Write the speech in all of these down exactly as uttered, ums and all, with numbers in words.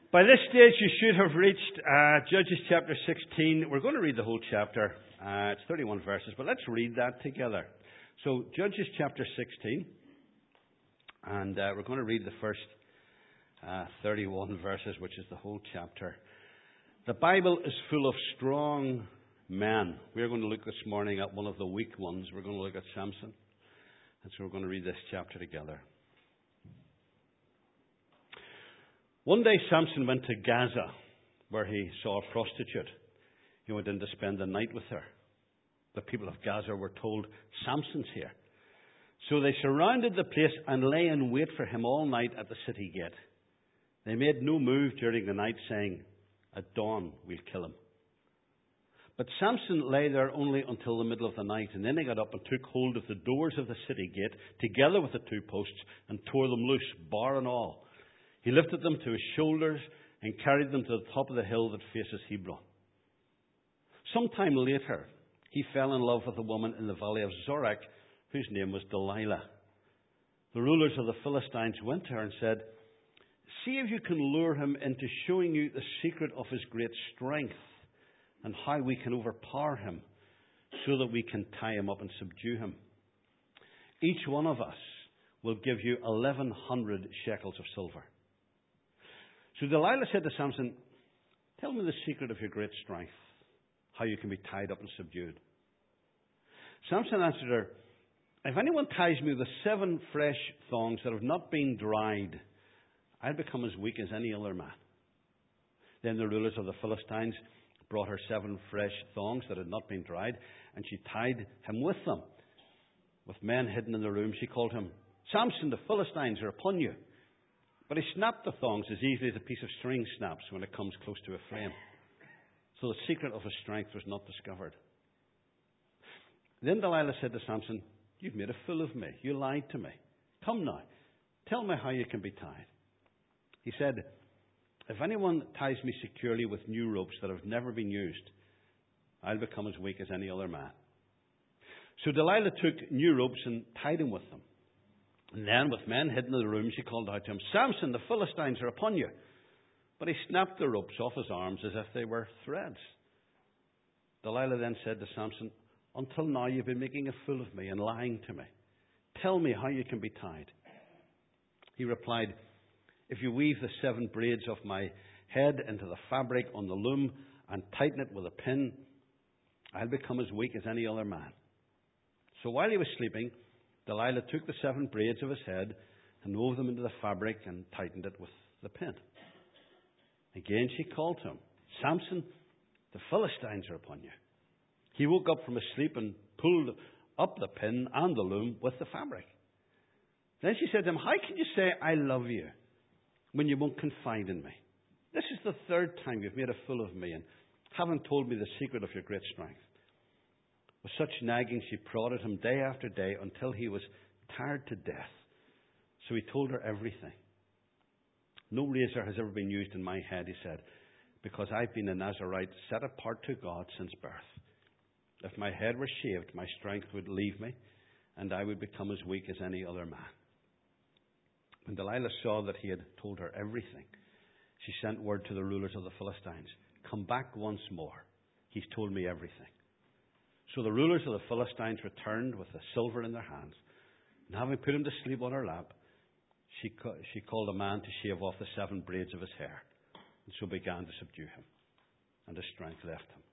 By this stage, you should have reached uh, Judges chapter sixteen. We're going to read the whole chapter. Uh, it's thirty-one verses, but let's read that together. So, Judges chapter sixteen, and uh, we're going to read the first uh, thirty-one verses, which is the whole chapter. The Bible is full of strong men. We're going to look this morning at one of the weak ones. We're going to look at Samson. And so we're going to read this chapter together. One day Samson went to Gaza, where he saw a prostitute. He went in to spend the night with her. The people of Gaza were told, "Samson's here." So they surrounded the place and lay in wait for him all night at the city gate. They made no move during the night, saying, "At dawn we'll kill him." But Samson lay there only until the middle of the night, and then he got up and took hold of the doors of the city gate, together with the two posts, and tore them loose, bar and all. He lifted them to his shoulders and carried them to the top of the hill that faces Hebron. Sometime later, he fell in love with a woman in the valley of Zorek, whose name was Delilah. The rulers of the Philistines went to her and said, "See if you can lure him into showing you the secret of his great strength and how we can overpower him so that we can tie him up and subdue him. Each one of us will give you eleven hundred shekels of silver." So Delilah said to Samson, "Tell me the secret of your great strength, how you can be tied up and subdued." Samson answered her, "If anyone ties me with seven fresh thongs that have not been dried, I'll become as weak as any other man." Then the rulers of the Philistines brought her seven fresh thongs that had not been dried, and she tied him with them. With men hidden in the room, she called him, "Samson, the Philistines are upon you." But he snapped the thongs as easily as a piece of string snaps when it comes close to a flame. So the secret of his strength was not discovered. Then Delilah said to Samson, "You've made a fool of me. You lied to me. Come now, tell me how you can be tied." He said, "If anyone ties me securely with new ropes that have never been used, I'll become as weak as any other man." So Delilah took new ropes and tied him with them. And then, with men hidden in the room, she called out to him, "Samson, the Philistines are upon you." But he snapped the ropes off his arms as if they were threads. Delilah then said to Samson, "Until now you've been making a fool of me and lying to me. Tell me how you can be tied." He replied, "If you weave the seven braids of my head into the fabric on the loom and tighten it with a pin, I'll become as weak as any other man." So while he was sleeping, Delilah took the seven braids of his head and wove them into the fabric and tightened it with the pin. Again she called to him, "Samson, the Philistines are upon you." He woke up from his sleep and pulled up the pin and the loom with the fabric. Then she said to him, "How can you say I love you when you won't confide in me? This is the third time you've made a fool of me and haven't told me the secret of your great strength." With such nagging, she prodded him day after day until he was tired to death. So he told her everything. "No razor has ever been used in my head," he said, "because I've been a Nazarite set apart to God since birth. If my head were shaved, my strength would leave me, and I would become as weak as any other man." When Delilah saw that he had told her everything, she sent word to the rulers of the Philistines, "Come back once more. He's told me everything." So the rulers of the Philistines returned with the silver in their hands, and having put him to sleep on her lap, she, ca- she called a man to shave off the seven braids of his hair, and so began to subdue him, and his strength left him.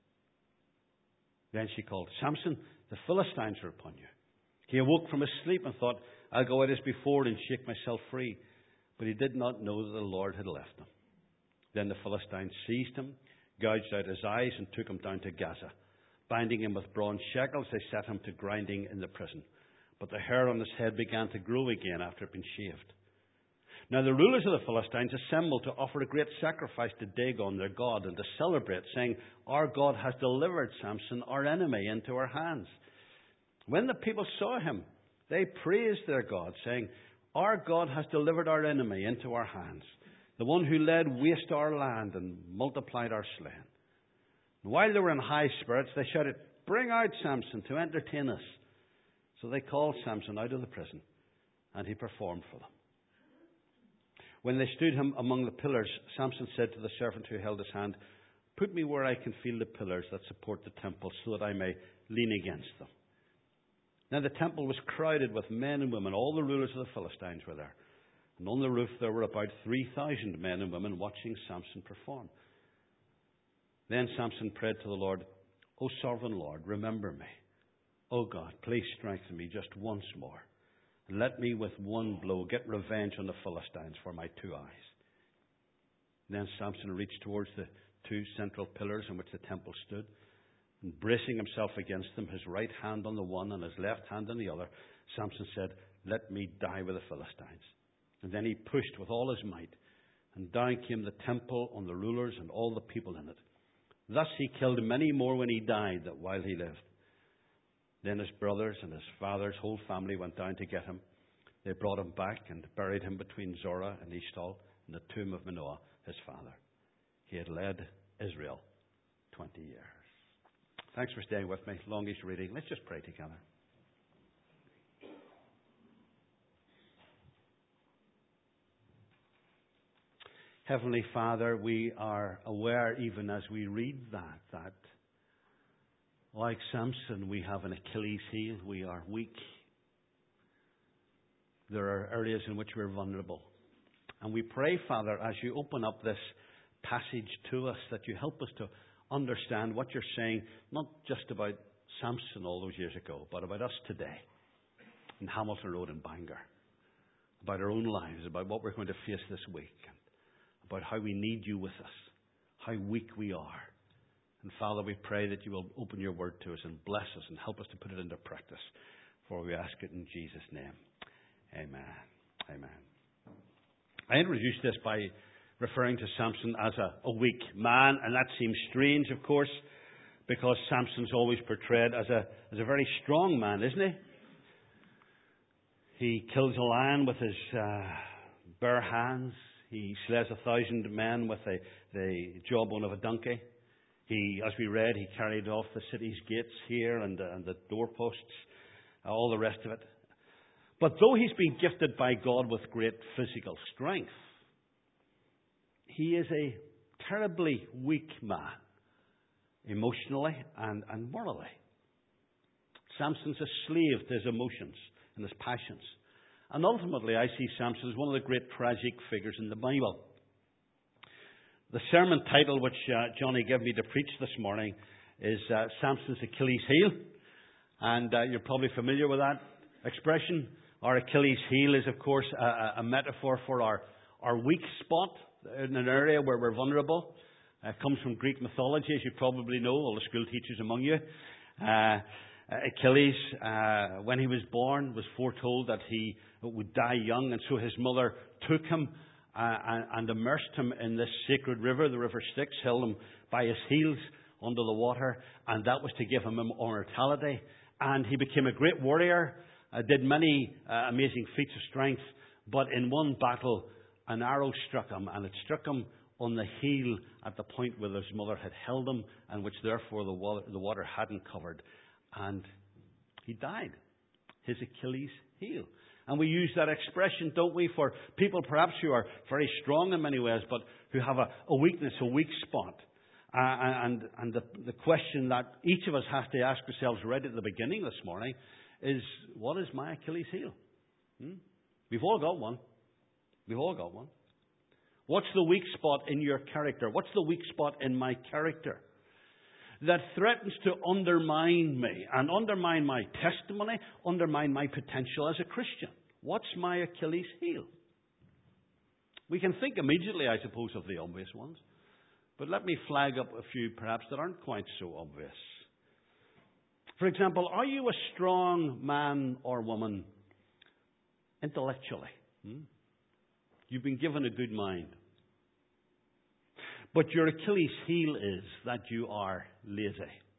Then she called, "Samson, the Philistines are upon you." He awoke from his sleep and thought, "I'll go out as before and shake myself free." But he did not know that the Lord had left him. Then the Philistines seized him, gouged out his eyes, and took him down to Gaza. Binding him with bronze shackles, they set him to grinding in the prison. But the hair on his head began to grow again after it had been shaved. Now the rulers of the Philistines assembled to offer a great sacrifice to Dagon, their god, and to celebrate, saying, "Our God has delivered Samson, our enemy, into our hands." When the people saw him, they praised their God, saying, "Our God has delivered our enemy into our hands, the one who laid waste our land and multiplied our slain." And while they were in high spirits, they shouted, "Bring out Samson to entertain us." So they called Samson out of the prison, and he performed for them. When they stood him among the pillars, Samson said to the servant who held his hand, "Put me where I can feel the pillars that support the temple, so that I may lean against them." Now the temple was crowded with men and women. All the rulers of the Philistines were there. And on the roof there were about three thousand men and women watching Samson perform. Then Samson prayed to the Lord, "O sovereign Lord, remember me. O God, please strengthen me just once more. And let me with one blow get revenge on the Philistines for my two eyes." Then Samson reached towards the two central pillars on which the temple stood, and bracing himself against them, his right hand on the one and his left hand on the other, Samson said, "Let me die with the Philistines." And then he pushed with all his might, and down came the temple on the rulers and all the people in it. Thus he killed many more when he died than while he lived. Then his brothers and his father's whole family went down to get him. They brought him back and buried him between Zorah and Eshtaol in the tomb of Manoah, his father. He had led Israel twenty years. Thanks for staying with me. Longish reading. Let's just pray together. Heavenly Father, we are aware even as we read that, that like Samson, we have an Achilles heel. We are weak. There are areas in which we're vulnerable. And we pray, Father, as you open up this passage to us, that you help us to understand what you're saying, not just about Samson all those years ago, but about us today in Hamilton Road and Bangor, about our own lives, about what we're going to face this week, and about how we need you with us, how weak we are. And Father, we pray that you will open your word to us and bless us and help us to put it into practice. For we ask it in Jesus' name. Amen. Amen. I introduced this by referring to Samson as a, a weak man, and that seems strange, of course, because Samson's always portrayed as a as a very strong man, isn't he? He kills a lion with his uh, bare hands. He slays a thousand men with the, the jawbone of a donkey. He, as we read, he carried off the city's gates here and, uh, and the doorposts, uh, all the rest of it. But though he's been gifted by God with great physical strength, he is a terribly weak man, emotionally and, and morally. Samson's a slave to his emotions and his passions. And ultimately, I see Samson as one of the great tragic figures in the Bible. The sermon title which uh, Johnny gave me to preach this morning is uh, Samson's Achilles heel. And uh, you're probably familiar with that expression. Our Achilles heel is, of course, a, a metaphor for our, our weak spot in an area where we're vulnerable. Uh, it comes from Greek mythology, as you probably know, all the school teachers among you. Uh, Achilles, uh, when he was born, was foretold that he would die young, and so his mother took him uh, and, and immersed him in this sacred river, the River Styx, held him by his heels under the water, and that was to give him immortality. And he became a great warrior, uh, did many uh, amazing feats of strength, but in one battle, an arrow struck him, and it struck him on the heel at the point where his mother had held him, and which therefore the water, the water hadn't covered. And he died. His Achilles heel. And we use that expression, don't we, for people perhaps who are very strong in many ways, but who have a, a weakness, a weak spot. Uh, and and the, the question that each of us has to ask ourselves right at the beginning this morning is, what is my Achilles heel? Hmm? We've all got one. We've all got one. What's the weak spot in your character? What's the weak spot in my character that threatens to undermine me and undermine my testimony, undermine my potential as a Christian? What's my Achilles heel? We can think immediately, I suppose, of the obvious ones. But let me flag up a few perhaps that aren't quite so obvious. For example, are you a strong man or woman intellectually? Hmm? You've been given a good mind. But your Achilles heel is that you are lazy.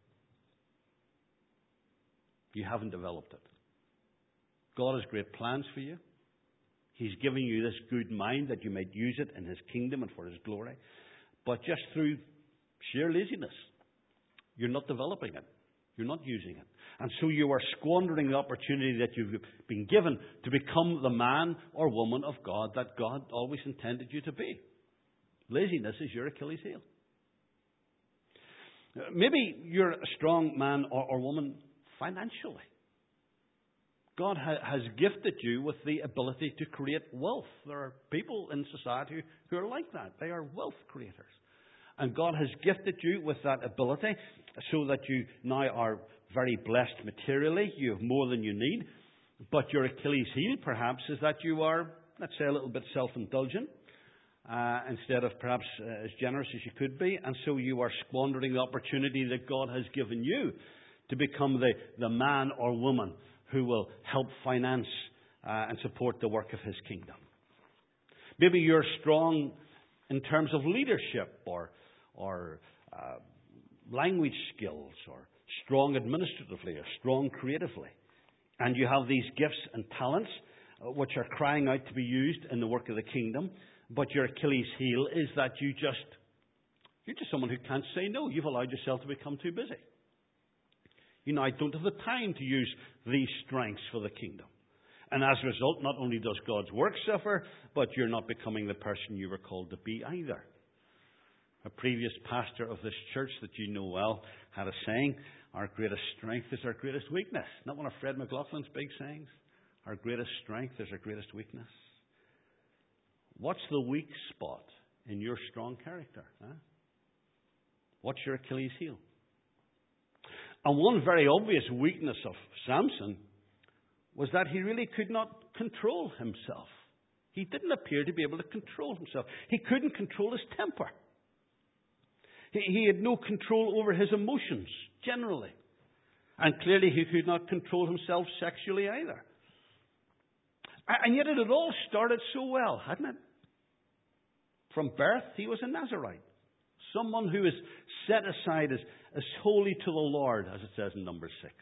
You haven't developed it. God has great plans for you. He's giving you this good mind that you might use it in His kingdom and for His glory. But just through sheer laziness, you're not developing it. You're not using it. And so you are squandering the opportunity that you've been given to become the man or woman of God that God always intended you to be. Laziness is your Achilles heel. Maybe you're a strong man or, or woman financially. God ha- has gifted you with the ability to create wealth. There are people in society who are like that. They are wealth creators. And God has gifted you with that ability so that you now are very blessed materially. You have more than you need. But your Achilles heel, perhaps, is that you are, let's say, a little bit self-indulgent uh, instead of perhaps uh, as generous as you could be. And so you are squandering the opportunity that God has given you to become the, the man or woman who will help finance uh, and support the work of His kingdom. Maybe you're strong in terms of leadership or, or uh, language skills, or strong administratively, or strong creatively. And you have these gifts and talents uh, which are crying out to be used in the work of the kingdom. But your Achilles heel is that you just, you're just someone who can't say no. You've allowed yourself to become too busy. You know, I don't have the time to use these strengths for the kingdom. And as a result, not only does God's work suffer, but you're not becoming the person you were called to be either. A previous pastor of this church that you know well had a saying, our greatest strength is our greatest weakness. Not one of Fred McLaughlin's big sayings. Our greatest strength is our greatest weakness. What's the weak spot in your strong character? Huh? What's your Achilles heel? And one very obvious weakness of Samson was that he really could not control himself. He didn't appear to be able to control himself. He couldn't control his temper. He, he had no control over his emotions, generally. And clearly he could not control himself sexually either. And yet it had all started so well, hadn't it? From birth, he was a Nazarite. Someone who is set aside as, as holy to the Lord, as it says in Numbers six.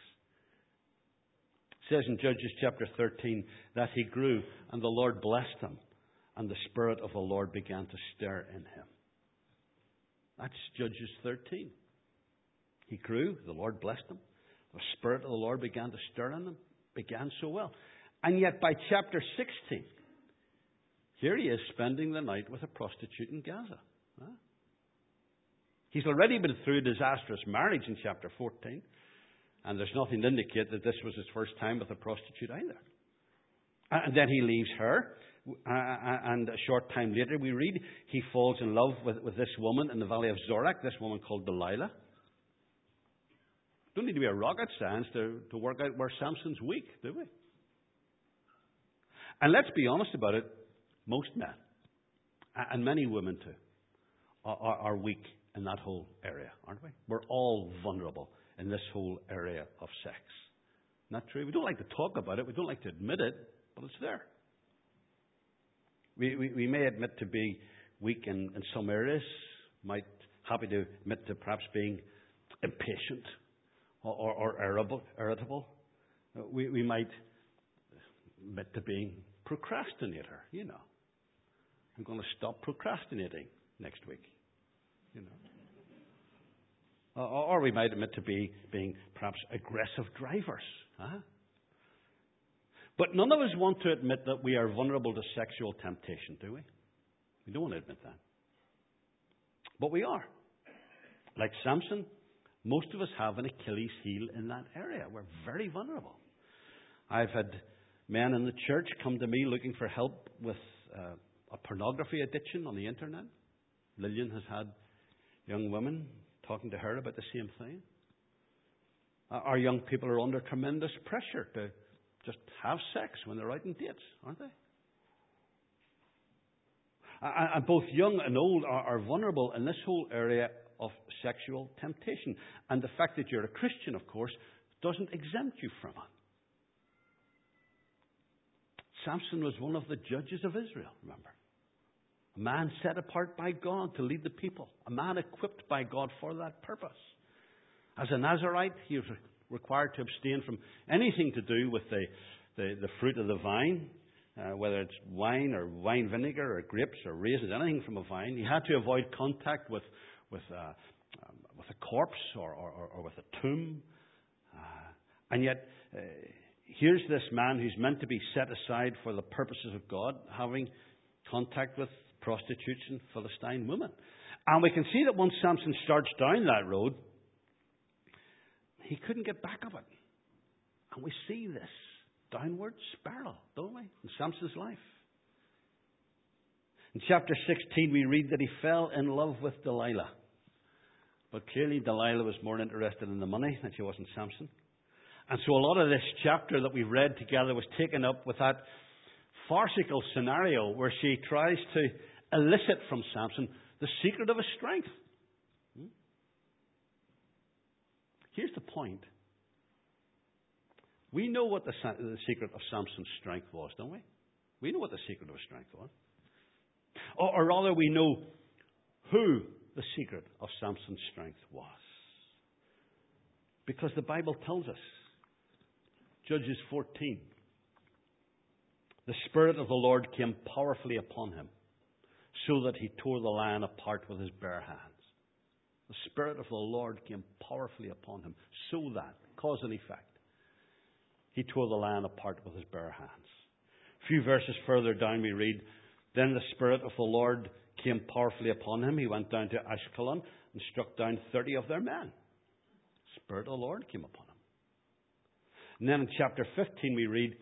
It says in Judges chapter thirteen that he grew and the Lord blessed him, and the Spirit of the Lord began to stir in him. That's Judges thirteen. He grew, the Lord blessed him, the Spirit of the Lord began to stir in him, began so well. And yet by chapter sixteen, here he is spending the night with a prostitute in Gaza. Huh? He's already been through a disastrous marriage in chapter fourteen. And there's nothing to indicate that this was his first time with a prostitute either. And then he leaves her. And a short time later we read he falls in love with, with this woman in the valley of Zorach, this woman called Delilah. Don't need to be a rocket science to, to work out where Samson's weak, do we? And let's be honest about it, most men, and many women too, are, are, are weak in that whole area, aren't we? We're all vulnerable in this whole area of sex. Not true? We don't like to talk about it. We don't like to admit it, but it's there. We, we, we may admit to be weak in, in some areas. Might happy to admit to perhaps being impatient or, or, or irritable. irritable. We, we might admit to being procrastinator, you know. I'm going to stop procrastinating next week, you know. Or, or we might admit to be being perhaps aggressive drivers. Huh? But none of us want to admit that we are vulnerable to sexual temptation, do we? We don't want to admit that. But we are. Like Samson, most of us have an Achilles heel in that area. We're very vulnerable. I've had men in the church come to me looking for help with uh, a pornography addiction on the internet. Lillian has had young women talking to her about the same thing. Our young people are under tremendous pressure to just have sex when they're out on dates, aren't they? And both young and old are vulnerable in this whole area of sexual temptation. And the fact that you're a Christian, of course, doesn't exempt you from it. Samson was one of the judges of Israel, remember? A man set apart by God to lead the people. A man equipped by God for that purpose. As a Nazarite, he was required to abstain from anything to do with the, the, the fruit of the vine, uh, whether it's wine or wine vinegar or grapes or raisins, anything from a vine. He had to avoid contact with, with, uh, um, with a corpse or, or, or with a tomb. And yet, uh, here's this man who's meant to be set aside for the purposes of God, having contact with prostitutes and Philistine women. And we can see that once Samson starts down that road, he couldn't get back up it. And we see this downward spiral, don't we, in Samson's life. In chapter sixteen, we read that he fell in love with Delilah. But clearly Delilah was more interested in the money than she was in Samson. And so a lot of this chapter that we've read together was taken up with that farcical scenario where she tries to elicit from Samson the secret of his strength. Hmm? Here's the point. We know what the, the secret of Samson's strength was, don't we? We know what the secret of his strength was. Or, or rather, we know who the secret of Samson's strength was. Because the Bible tells us, Judges fourteen, the Spirit of the Lord came powerfully upon him, so that he tore the lion apart with his bare hands. The Spirit of the Lord came powerfully upon him, so that, cause and effect, he tore the lion apart with his bare hands. A few verses further down we read, then the Spirit of the Lord came powerfully upon him. He went down to Ashkelon and struck down thirty of their men. The Spirit of the Lord came upon him. And then in chapter fifteen we read,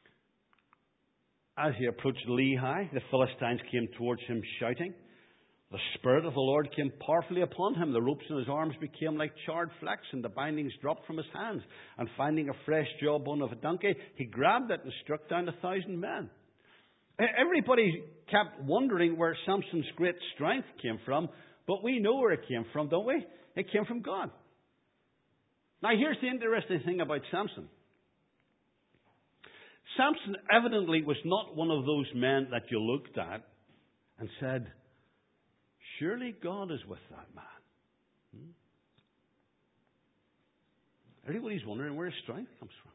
as he approached Lehi, the Philistines came towards him shouting. The Spirit of the Lord came powerfully upon him. The ropes in his arms became like charred flax, and the bindings dropped from his hands. And finding a fresh jawbone of a donkey, he grabbed it and struck down a thousand men. Everybody kept wondering where Samson's great strength came from, but we know where it came from, don't we? It came from God. Now here's the interesting thing about Samson. Samson evidently was not one of those men that you looked at and said, surely God is with that man. Hmm? Everybody's wondering where his strength comes from.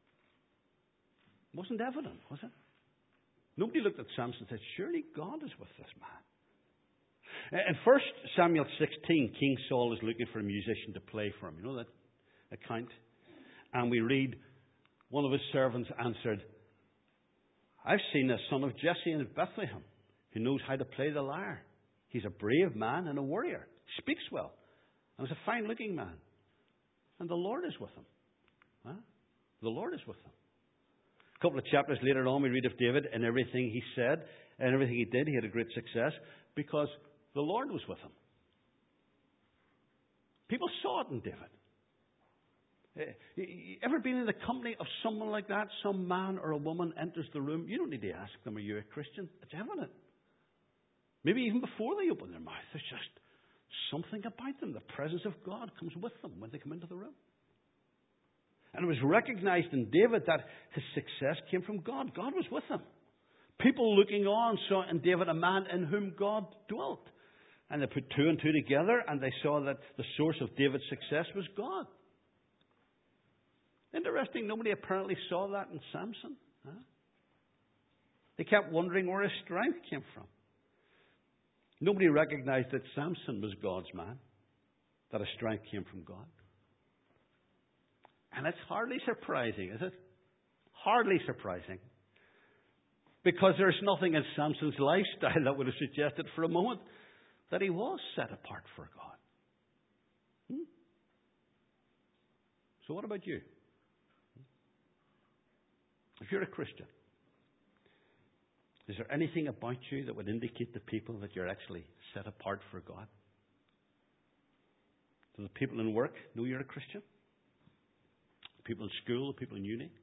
It wasn't evident, was it? Nobody looked at Samson and said, surely God is with this man. In First Samuel sixteen, King Saul is looking for a musician to play for him. You know that account? And we read, one of his servants answered, I've seen a son of Jesse in Bethlehem who knows how to play the lyre. He's a brave man and a warrior. Speaks well. And is a fine-looking man. And the Lord is with him. Huh? The Lord is with him. A couple of chapters later on, we read of David, and everything he said and everything he did, he had a great success because the Lord was with him. People saw it in David. Ever been in the company of someone like that? Some man or a woman enters the room. You don't need to ask them, are you a Christian? It's evident. Maybe even before they open their mouth. There's just something about them. The presence of God comes with them when they come into the room. And it was recognized in David that his success came from God. God was with him. People looking on saw in David a man in whom God dwelt. And they put two and two together and they saw that the source of David's success was God. Interesting, nobody apparently saw that in Samson. Huh? They kept wondering where his strength came from. Nobody recognized that Samson was God's man, that his strength came from God. And it's hardly surprising, is it? Hardly surprising. Because there's nothing in Samson's lifestyle that would have suggested for a moment that he was set apart for God. Hmm? So what about you? If you're a Christian, is there anything about you that would indicate to people that you're actually set apart for God? Do the people in work know you're a Christian? The people in school, the people in uni?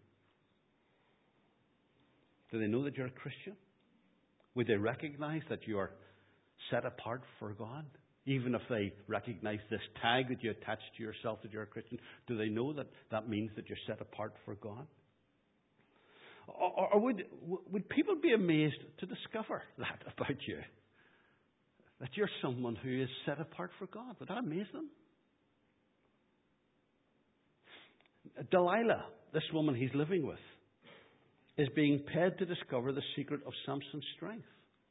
Do they know that you're a Christian? Would they recognize that you are set apart for God? Even if they recognize this tag that you attach to yourself that you're a Christian, do they know that that means that you're set apart for God? Or, or would, would people be amazed to discover that about you? That you're someone who is set apart for God? Would that amaze them? Delilah, this woman he's living with, is being paid to discover the secret of Samson's strength.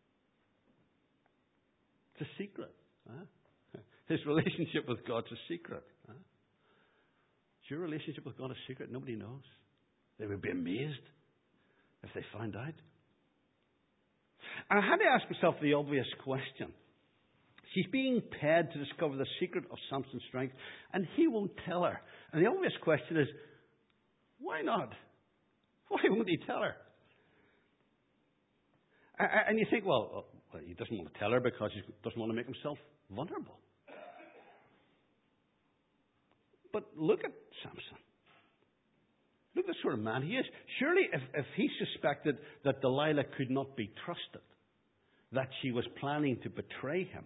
It's a secret. Huh? His relationship with God's a secret. Huh? Is your relationship with God a secret? Nobody knows. They would be amazed if they found out. And I had to ask myself the obvious question. She's being paid to discover the secret of Samson's strength, and he won't tell her. And the obvious question is, why not? Why won't he tell her? And you think, well, he doesn't want to tell her because he doesn't want to make himself vulnerable. But look at Samson. Look at the sort of man he is. Surely if, if he suspected that Delilah could not be trusted, that she was planning to betray him,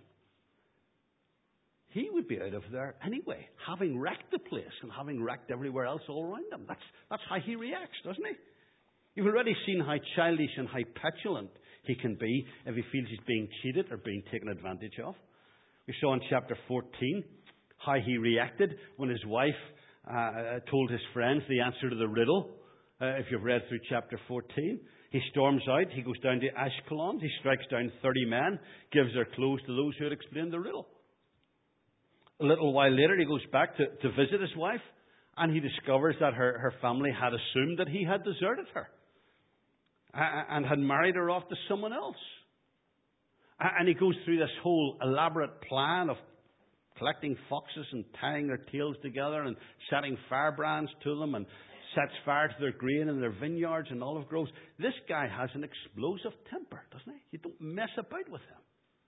he would be out of there anyway, having wrecked the place and having wrecked everywhere else all around him. That's, that's how he reacts, doesn't he? You've already seen how childish and how petulant he can be if he feels he's being cheated or being taken advantage of. We saw in chapter fourteen how he reacted when his wife uh, told his friends the answer to the riddle. Uh, if you've read through chapter fourteen, he storms out, he goes down to Ashkelon, he strikes down thirty men, gives their clothes to those who had explained the riddle. A little while later, he goes back to, to visit his wife, and he discovers that her, her family had assumed that he had deserted her and had married her off to someone else. And he goes through this whole elaborate plan of collecting foxes and tying their tails together and setting firebrands to them and sets fire to their grain and their vineyards and olive groves. This guy has an explosive temper, doesn't he? You don't mess about with him.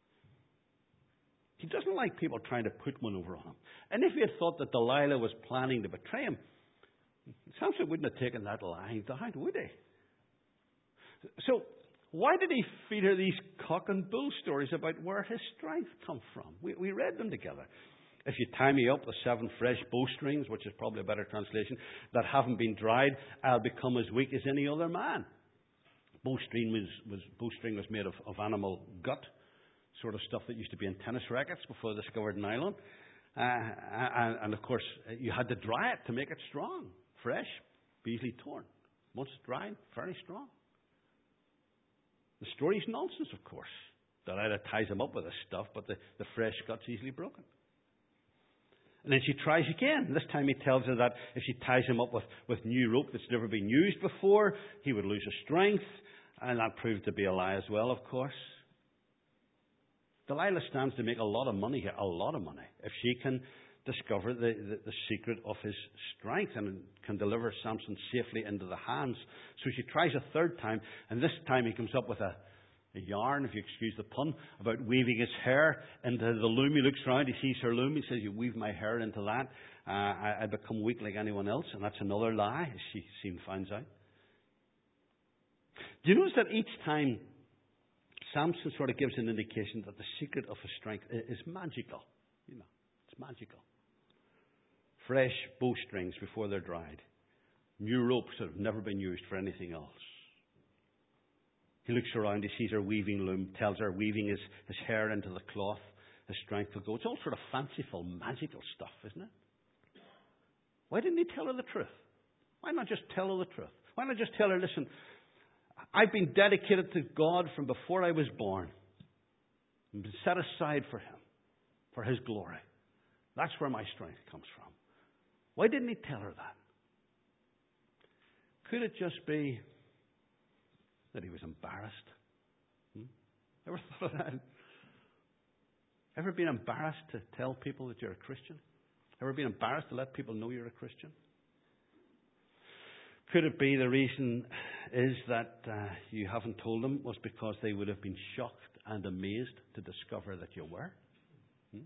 He doesn't like people trying to put one over on him. And if he had thought that Delilah was planning to betray him, Samson wouldn't have taken that lying down, would he? So, why did he feed her these cock and bull stories about where his strength comes from? We, we read them together. If you tie me up with seven fresh bowstrings, which is probably a better translation, that haven't been dried, I'll become as weak as any other man. Bowstring was, was, bowstring was made of, of animal gut, sort of stuff that used to be in tennis rackets before they discovered nylon. Uh, and, and of course, you had to dry it to make it strong. Fresh, be easily torn. Once dried, very strong. The story's nonsense, of course. Delilah ties him up with this stuff, but the, the fresh gut's easily broken. And then she tries again. This time he tells her that if she ties him up with, with new rope that's never been used before, he would lose his strength. And that proved to be a lie as well, of course. Delilah stands to make a lot of money here, a lot of money, if she can discover the, the, the secret of his strength and can deliver Samson safely into the hands. So she tries a third time, and this time he comes up with a, a yarn, if you excuse the pun, about weaving his hair into the loom. He looks around, he sees her loom, he says, you weave my hair into that, uh, I, I become weak like anyone else, and that's another lie, as she soon finds out. Do you notice that each time Samson sort of gives an indication that the secret of his strength is magical? You know, it's magical. Fresh bowstrings before they're dried. New ropes that have never been used for anything else. He looks around, he sees her weaving loom, tells her weaving his, his hair into the cloth, his strength will go. It's all sort of fanciful, magical stuff, isn't it? Why didn't he tell her the truth? Why not just tell her the truth? Why not just tell her, listen, I've been dedicated to God from before I was born. I've been set aside for Him, for His glory. That's where my strength comes from. Why didn't he tell her that? Could it just be that he was embarrassed? Hmm? Ever thought of that? Ever been embarrassed to tell people that you're a Christian? Ever been embarrassed to let people know you're a Christian? Could it be the reason is that uh, you haven't told them was because they would have been shocked and amazed to discover that you were? Hmm?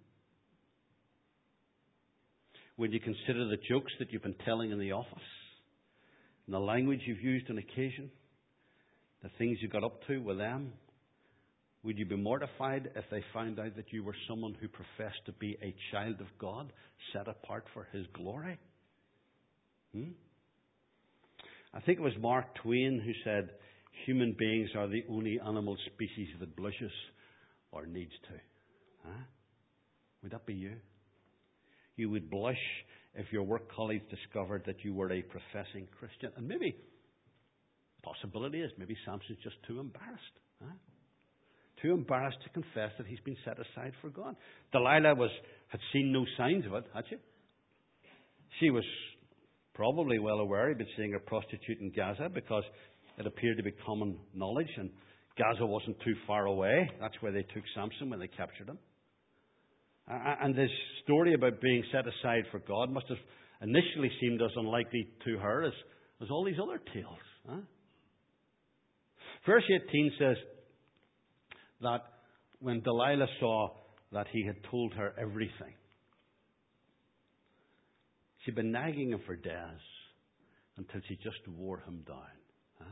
When you consider the jokes that you've been telling in the office, and the language you've used on occasion, the things you got up to with them, would you be mortified if they found out that you were someone who professed to be a child of God, set apart for His glory? Hmm? I think it was Mark Twain who said, human beings are the only animal species that blushes or needs to. Huh? Would that be you? You would blush if your work colleagues discovered that you were a professing Christian. And maybe, possibility is, maybe Samson's just too embarrassed. Huh? Too embarrassed to confess that he's been set aside for God. Delilah was had seen no signs of it, had she? She was probably well aware he'd been seeing a prostitute in Gaza because it appeared to be common knowledge, and Gaza wasn't too far away. That's where they took Samson when they captured him. And this story about being set aside for God must have initially seemed as unlikely to her as, as all these other tales. Huh? Verse eighteen says that when Delilah saw that he had told her everything, she'd been nagging him for days until she just wore him down. Huh?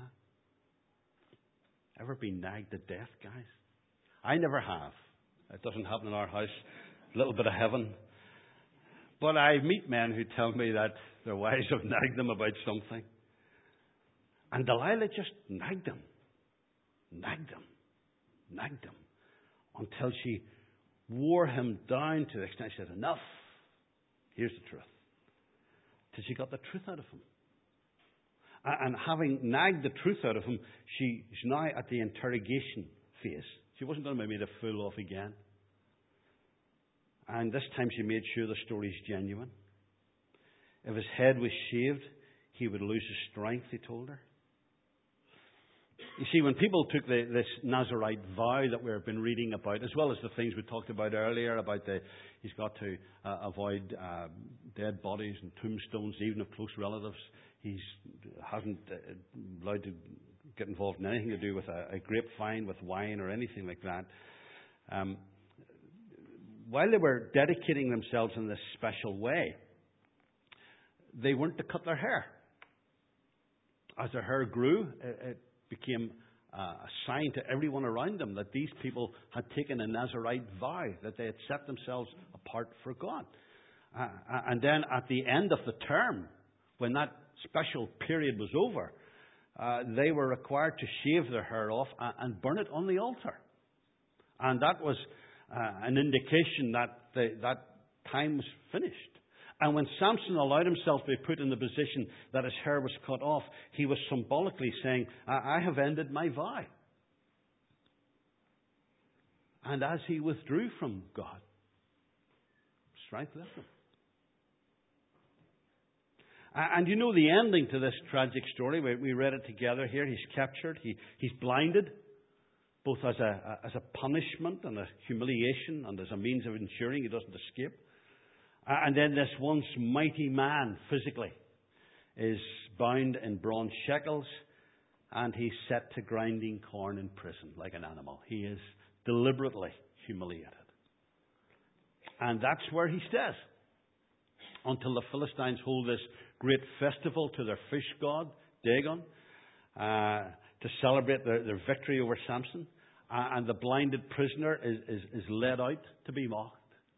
Ever been nagged to death, guys? I never have. It doesn't happen in our house. A little bit of heaven. But I meet men who tell me that their wives have nagged them about something. And Delilah just nagged him. Nagged him. Nagged him. Until she wore him down to the extent she said, enough. Here's the truth. Till she got the truth out of him. And having nagged the truth out of him, she's now at the interrogation phase. She wasn't going to be made a fool of again. And this time she made sure the story's genuine. If his head was shaved, he would lose his strength, he told her. You see, when people took the, this Nazirite vow that we've been reading about, as well as the things we talked about earlier, about the he's got to uh, avoid uh, dead bodies and tombstones, even of close relatives. He's hasn't uh, allowed to get involved in anything to do with a, a grapevine, with wine, or anything like that. Um, while they were dedicating themselves in this special way, they weren't to cut their hair. As their hair grew, it, it became uh, a sign to everyone around them that these people had taken a Nazirite vow, that they had set themselves apart for God. Uh, and then at the end of the term, when that special period was over, uh, they were required to shave their hair off and, and burn it on the altar. And that was uh, an indication that the, that time was finished. And when Samson allowed himself to be put in the position that his hair was cut off, he was symbolically saying, I, I have ended my vow. And as he withdrew from God, strength left him. And you know the ending to this tragic story. We, we read it together here. He's captured. He, he's blinded, both as a, as a punishment and a humiliation and as a means of ensuring he doesn't escape. And then this once mighty man, physically, is bound in bronze shackles, and he's set to grinding corn in prison like an animal. He is deliberately humiliated. And that's where he stays, until the Philistines hold this great festival to their fish god, Dagon, uh, to celebrate their, their victory over Samson. Uh, and the blinded prisoner is, is, is led out to be mocked.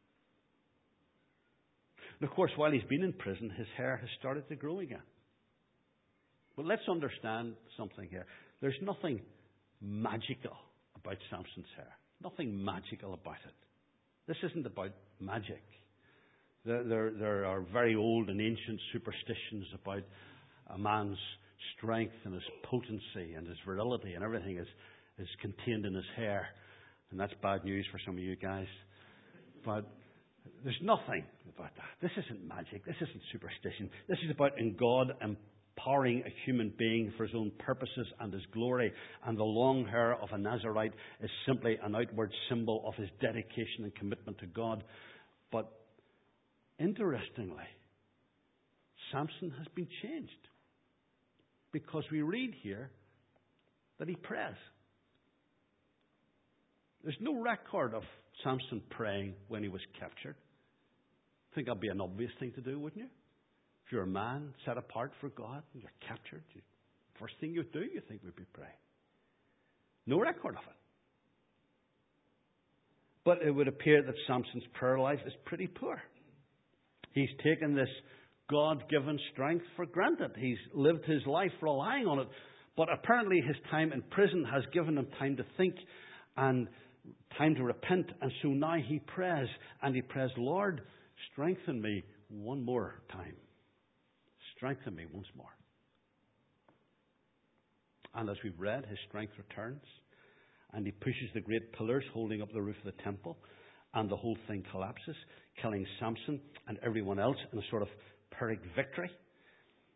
And of course, while he's been in prison, his hair has started to grow again. But let's understand something here. There's nothing magical about Samson's hair. Nothing magical about it. This isn't about magic. There, there, there are very old and ancient superstitions about a man's strength and his potency and his virility and everything is, is contained in his hair. And that's bad news for some of you guys. But there's nothing about that. This isn't magic. This isn't superstition. This is about in God empowering a human being for his own purposes and his glory. And the long hair of a Nazirite is simply an outward symbol of his dedication and commitment to God. But interestingly, Samson has been changed. Because we read here that he prays. There's no record of Samson praying when he was captured. I think that'd be an obvious thing to do, wouldn't you? If you're a man set apart for God and you're captured, the first thing you do, you think would be pray. No record of it. But it would appear that Samson's prayer life is pretty poor. He's taken this God-given strength for granted. He's lived his life relying on it. But apparently his time in prison has given him time to think and time to repent. And so now he prays. And he prays, Lord, strengthen me one more time. Strengthen me once more. And as we've read, his strength returns. And he pushes the great pillars holding up the roof of the temple. And the whole thing collapses, killing Samson and everyone else in a sort of Pyrrhic victory.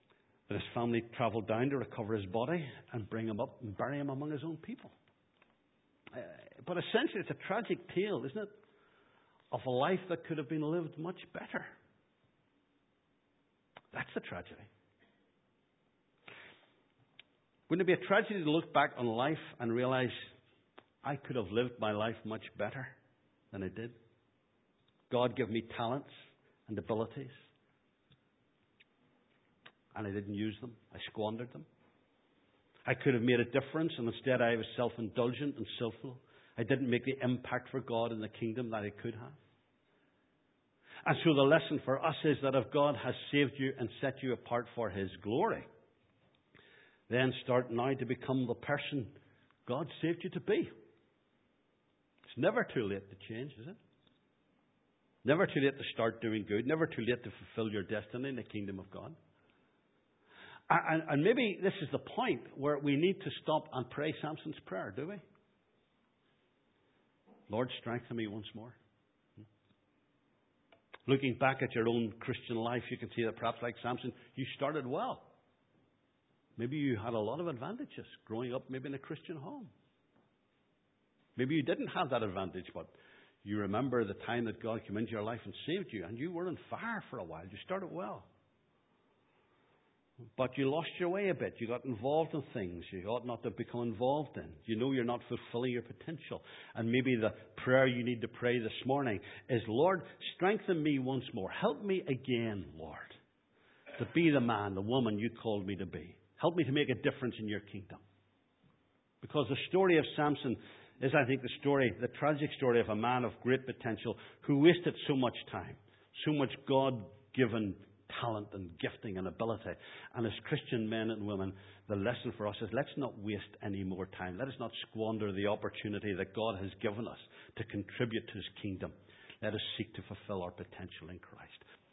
But his family travelled down to recover his body and bring him up and bury him among his own people. Uh, but essentially, it's a tragic tale, isn't it? Of a life that could have been lived much better. That's the tragedy. Wouldn't it be a tragedy to look back on life and realize I could have lived my life much better than I did? God gave me talents and abilities, and I didn't use them. I squandered them. I could have made a difference, and instead I was self-indulgent and sinful. I didn't make the impact for God in the kingdom that I could have. And so the lesson for us is that if God has saved you and set you apart for His glory, then start now to become the person God saved you to be. It's never too late to change, is it? Never too late to start doing good. Never too late to fulfill your destiny in the kingdom of God. And, and maybe this is the point where we need to stop and pray Samson's prayer, do we? Lord, strengthen me once more. Looking back at your own Christian life, you can see that perhaps like Samson, you started well. Maybe you had a lot of advantages growing up maybe in a Christian home. Maybe you didn't have that advantage, but you remember the time that God came into your life and saved you, and you were on fire for a while. You started well. But you lost your way a bit. You got involved in things you ought not to become involved in. You know you're not fulfilling your potential. And maybe the prayer you need to pray this morning is, Lord, strengthen me once more. Help me again, Lord, to be the man, the woman you called me to be. Help me to make a difference in your kingdom. Because the story of Samson is, I think, the story, the tragic story of a man of great potential who wasted so much time, so much God-given talent and gifting and ability. And as Christian men and women, the lesson for us is let's not waste any more time. Let us not squander the opportunity that God has given us to contribute to His kingdom. Let us seek to fulfill our potential in Christ.